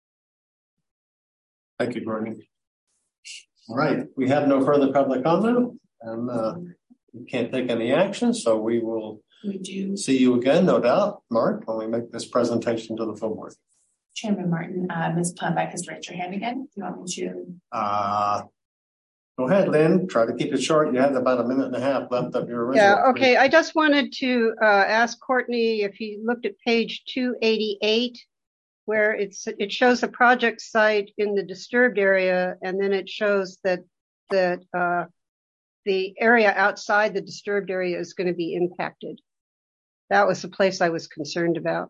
Thank you, Gordon. All right, we have no further public comment, and we can't take any action, so we will see you again, no doubt, Mark, when we make this presentation to the full board. Chairman Martin, Ms. Planbeck has raised her hand again. Do you want me to? Go ahead, Lynn. Try to keep it short. You have about a minute and a half left of your original. Yeah, okay. I just wanted to ask Courtney if he looked at page 288, where it shows the project site in the disturbed area, and then it shows that the area outside the disturbed area is going to be impacted. That was the place I was concerned about.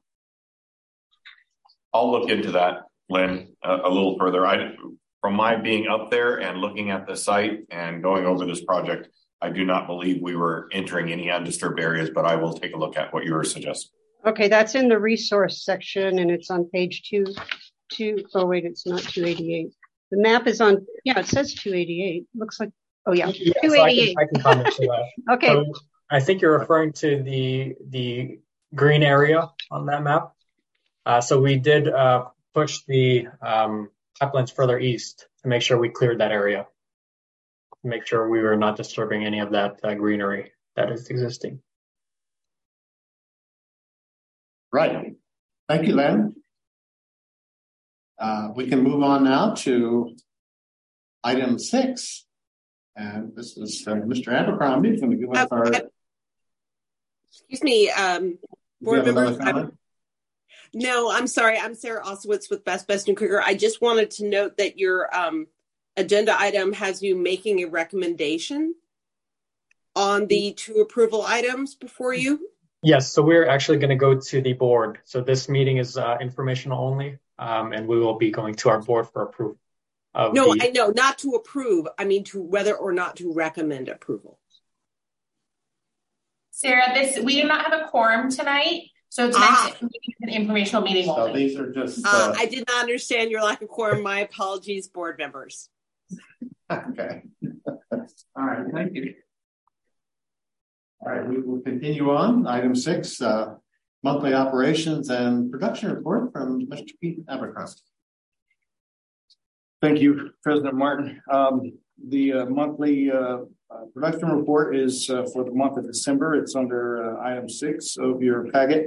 I'll look into that, Lynn, a little further. From my being up there and looking at the site and going over this project, I do not believe we were entering any undisturbed areas, but I will take a look at what you were suggesting. Okay, that's in the resource section, and it's on page 2. Oh, wait, it's not 288. The map is on, yeah, it says 288. Looks like, oh, yeah, 288. So I can comment to that. Okay. So I think you're referring to the green area on that map. So we did push the pipelines further east to make sure we cleared that area, to make sure we were not disturbing any of that greenery that is existing. Right. Thank you, Len. We can move on now to item 6. And this is Mr. Abercrombie going to give us our... Excuse me, board members. No, I'm sorry. I'm Sarah Osowitz with Best and Krieger. I just wanted to note that your agenda item has you making a recommendation on the 2 approval items before you. Yes, so we're actually going to go to the board. So this meeting is informational only, and we will be going to our board for approval. I know, not to approve. I mean, to whether or not to recommend approval. Sarah, we do not have a quorum tonight, so tonight's an informational meeting only. So these are just... I did not understand your lack of quorum. My apologies, board members. Okay. All right, thank you. All right, we will continue on. Item 6, monthly operations and production report from Mr. Pete Abercrombie. Thank you, President Martin. The monthly production report is for the month of December. It's under item 6 of your packet.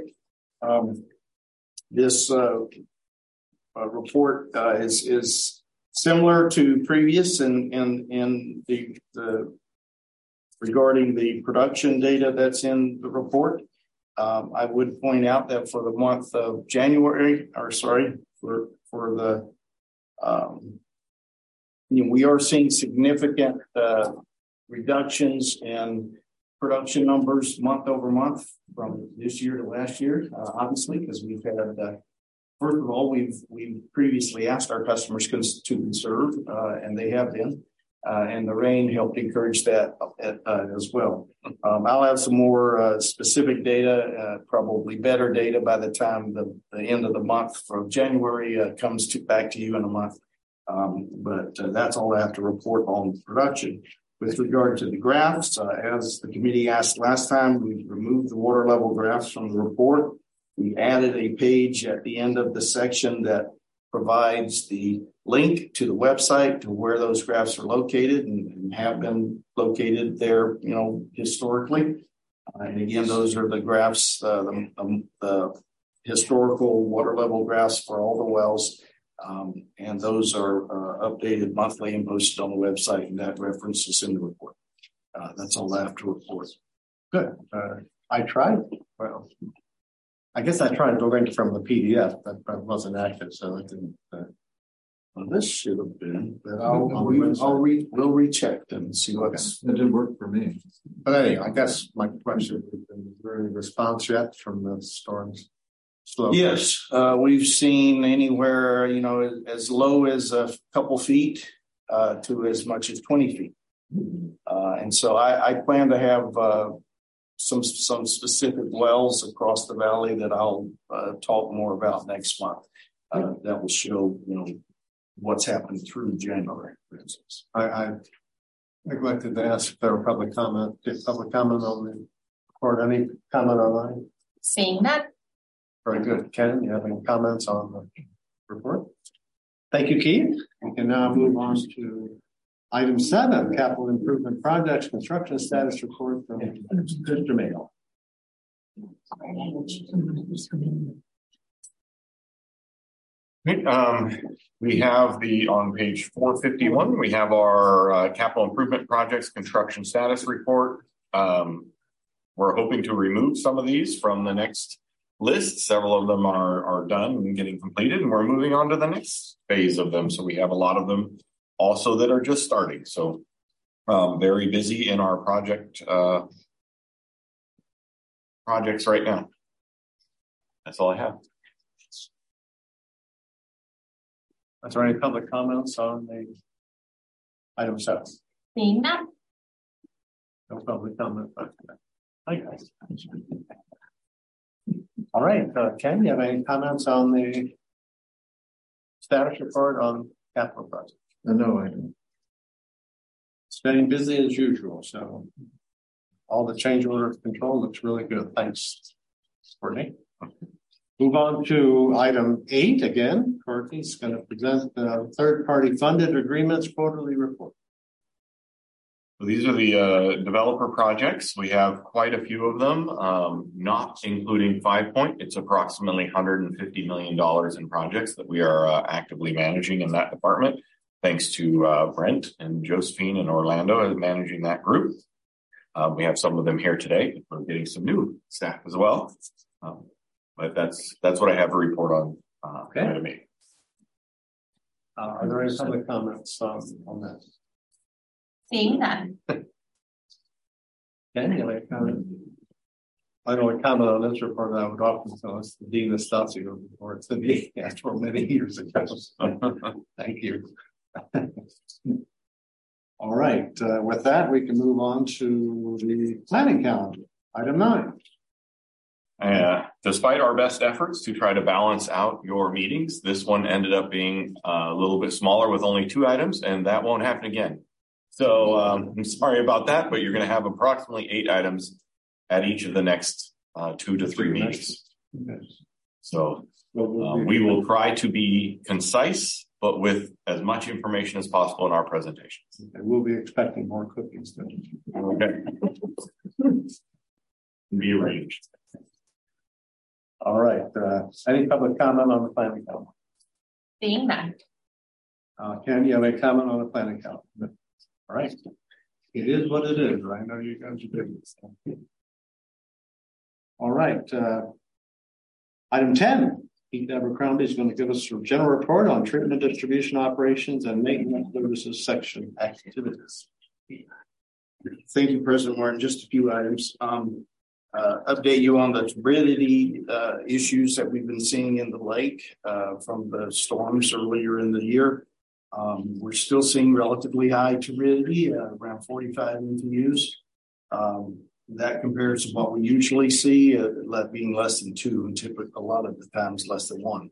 This report is similar to previous in the regarding the production data that's in the report. I would point out that for the month of January, we are seeing significant reductions in production numbers month over month from this year to last year, obviously, because we've had, first of all, we've previously asked our customers to conserve, and they have been, and the rain helped encourage that as well. I'll have some more specific data, probably better data by the time the end of the month for January comes back to you in a month. But that's all I have to report on production. With regard to the graphs, as the committee asked last time, we removed the water level graphs from the report. We added a page at the end of the section that provides the link to the website to where those graphs are located and have been located there, historically. And again, those are the graphs, the historical water level graphs for all the wells. And those are updated monthly and posted on the website, and that reference is in the report. That's all I have to report. Good. I tried. Well, I guess I tried to go into from the PDF, but it wasn't active, so it didn't. Well, this should have been, but we'll recheck and see what's. It didn't work for me. But anyway, I guess my question is there any response yet from the storms? slope? Yes, we've seen anywhere, as low as a couple feet to as much as 20 feet. And so I plan to have some specific wells across the valley that I'll talk more about next month. That will show, what's happened through January, for instance. I neglected to ask if there were public comment on the report. Any comment online? Seeing that. Very good. Ken, you have any comments on the report? Thank you, Keith. We can now move on to item 7, capital improvement projects, construction status report from Mr. Mayo. We have on page 451, we have our capital improvement projects construction status report. We're hoping to remove some of these from the next list. Several of them are done and getting completed, and we're moving on to the next phase of them. So we have a lot of them also that are just starting. So very busy in our projects right now. That's all I have. Is there any public comments on the item 7? Seeing that. No public comment. Hi, guys. All right, Ken, you have any comments on the status report on capital projects? No, I don't. Staying busy as usual, so all the change order control looks really good. Thanks, Courtney. Move on to item 8 again. Courtney's going to present the third-party funded agreements quarterly report. So these are the developer projects. We have quite a few of them, not including 5 Point. It's approximately $150 million in projects that we are actively managing in that department. Thanks to Brent and Josephine and Orlando managing that group. We have some of them here today. We're getting some new staff as well. But that's what I have to report on. Okay. Are there any public comments on that? Seeing none. Ken, you have any comment? I know a comment on this report that I would often tell us the Dean Estacio report to be asked for many years ago. Thank you. All right. With that, we can move on to the planning calendar. Item 9. Despite our best efforts to try to balance out your meetings, this one ended up being a little bit smaller with only 2 items, and that won't happen again. So I'm sorry about that, but you're going to have approximately 8 items at each of the next 2 to 3 meetings. So we will try to be concise, but with as much information as possible in our presentations. Okay, we'll be expecting more cookies then. Okay. Be arranged. All right. Any public comment on the planning calendar? Seeing none. Ken, you have a comment on the planning calendar? All right. It is what it is, right? I know you guys are doing this. All right. Item 10. Pete Abercrombie is going to give us a general report on treatment distribution operations and maintenance services section activities. Thank you, President Martin. Just a few items. Update you on the turbidity issues that we've been seeing in the lake from the storms earlier in the year. We're still seeing relatively high turbidity, around 45 MTUs. That compares to what we usually see, that being less than 2, and typically a lot of the times less than 1.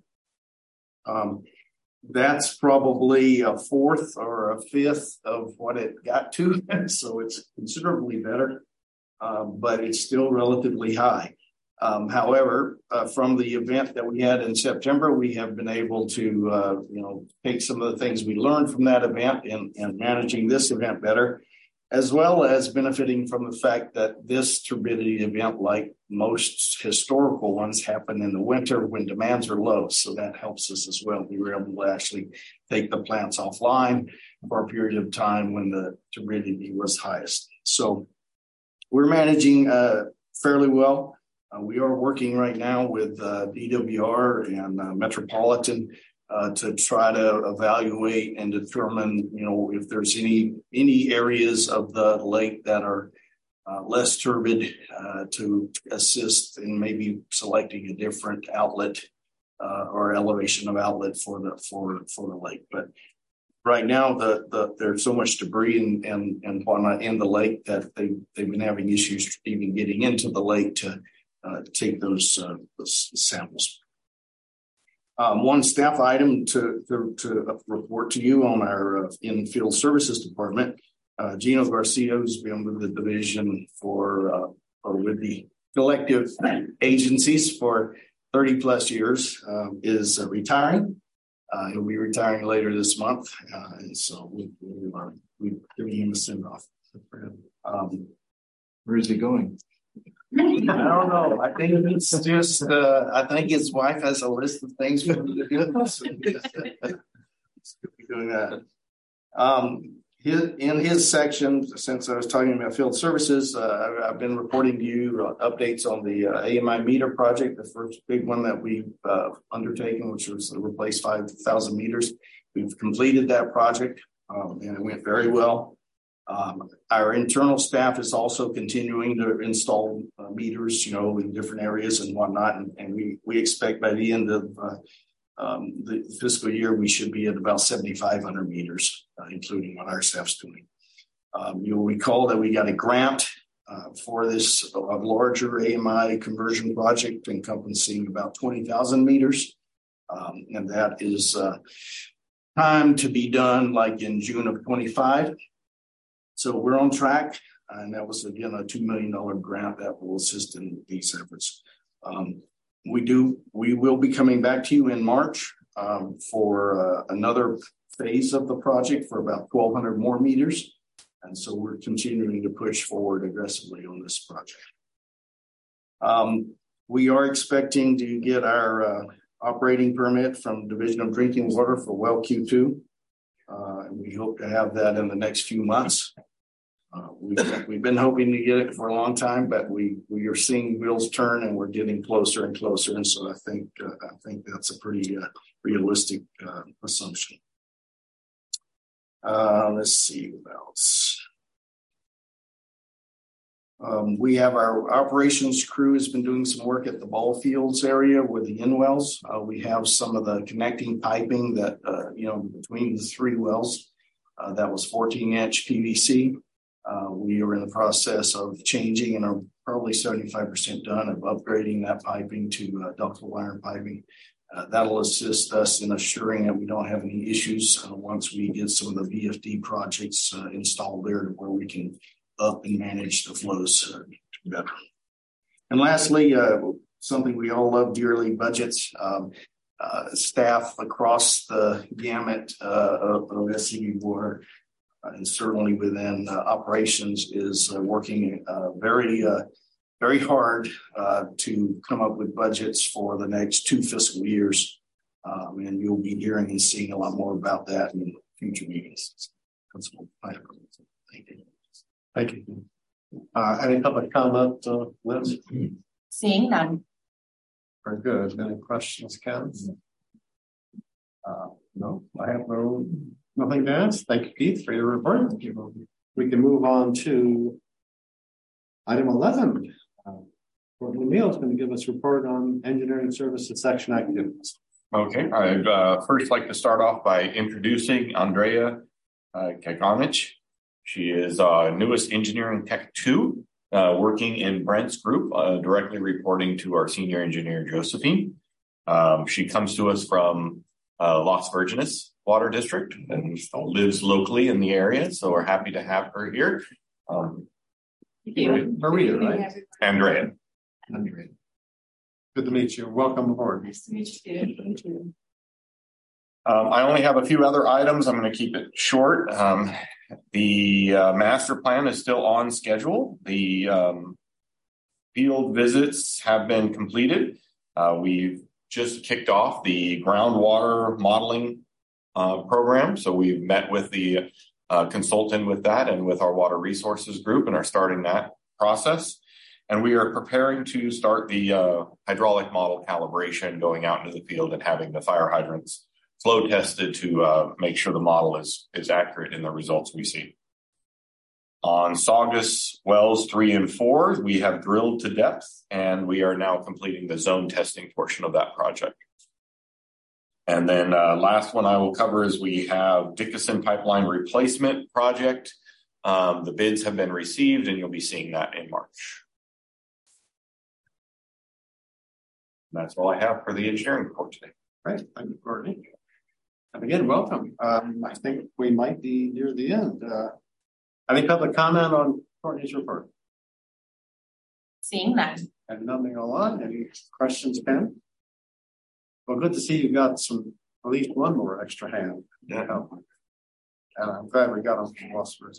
That's probably a fourth or a fifth of what it got to, so it's considerably better, but it's still relatively high. However, from the event that we had in September, we have been able to, take some of the things we learned from that event and managing this event better, as well as benefiting from the fact that this turbidity event, like most historical ones, happen in the winter when demands are low. So that helps us as well. We were able to actually take the plants offline for a period of time when the turbidity was highest. So we're managing fairly well. We are working right now with DWR and Metropolitan to try to evaluate and determine, if there's any areas of the lake that are less turbid to assist in maybe selecting a different outlet or elevation of outlet for the lake. But right now, there's so much debris and whatnot in the lake that they've been having issues even getting into the lake to take those samples. One staff item to report to you on our in-field services department. Gino Garcia, who's been with the division or with the collective agencies for 30 plus years, is retiring. He'll be retiring later this month, and so we're giving him a send off. Where is he going? I don't know. I think it's just. I think his wife has a list of things for him to do. So doing that. In his section, since I was talking about field services, I've been reporting to you updates on the AMI meter project, the first big one that we've undertaken, which was to replace 5,000 meters. We've completed that project, and it went very well. Our internal staff is also continuing to install meters, in different areas and whatnot, and we expect by the end of the fiscal year, we should be at about 7,500 meters, including what our staff's doing. You'll recall that we got a grant for this larger AMI conversion project encompassing about 20,000 meters. And that is timed to be done like in June of 25. So we're on track. And that was, again, a $2 million grant that will assist in these efforts. We will be coming back to you in March for another phase of the project for about 1,200 more meters. And so we're continuing to push forward aggressively on this project. We are expecting to get our operating permit from Division of Drinking Water for well Q2. And we hope to have that in the next few months. We've been hoping to get it for a long time, but we are seeing wheels turn and we're getting closer and closer. And so I think that's a pretty realistic assumption. Let's see what else. We have our operations crew has been doing some work at the ball fields area with the in-wells. We have some of the connecting piping that, between the three wells, that was 14-inch PVC. We are in the process of changing and are probably 75% done of upgrading that piping to ductile iron piping. That'll assist us in assuring that we don't have any issues once we get some of the VFD projects installed there to where we can up and manage the flows better. And lastly, something we all love dearly, budgets. Staff across the gamut of SCE Water, and certainly within operations, is working very hard to come up with budgets for the next 2 fiscal years. And you'll be hearing and seeing a lot more about that in future meetings. Thank you. Thank you. Any public comment, Liz? Seeing none. Very good. Any questions, Ken? No, I have nothing to ask. Thank you, Keith, for your report. We can move on to item 11. Courtney Neal is going to give us a report on engineering services section activities. Okay, I'd first like to start off by introducing Andrea Kaganich. She is newest engineering tech 2, working in Brent's group, directly reporting to our senior engineer, Josephine. She comes to us from Las Virgenes Water District and lives locally in the area. So we're happy to have her here. Maria, right? Andrea. Good to meet you. Welcome aboard. Nice to meet you. Thank you. I only have a few other items. I'm going to keep it short. The master plan is still on schedule. The field visits have been completed. We've just kicked off the groundwater modeling program. So we've met with the consultant with that and with our water resources group and are starting that process. And we are preparing to start the hydraulic model calibration, going out into the field and having the fire hydrants flow tested to make sure the model is accurate in the results we see. On Saugus wells 3 and 4, we have drilled to depth, and we are now completing the zone testing portion of that project. And then last one I will cover is we have Dickinson Pipeline Replacement Project. The bids have been received, and you'll be seeing that in March. And that's all I have for the engineering report today. Great, thank you, Courtney. And again, welcome. I think we might be near the end. Any public comment on Courtney's report? Seeing that. And nothing on. Any questions, Ken? Well, good to see you got at least one more extra hand. Yeah. And I'm glad we got them from Philosopher's.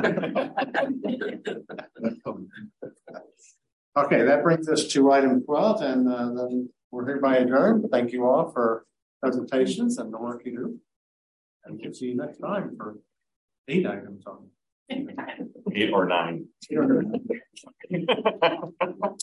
Okay, that brings us to item 12, and then we're hereby adjourned. Thank you all for presentations and the work you do. And we'll see you next time for 8 items on. 8 or 9.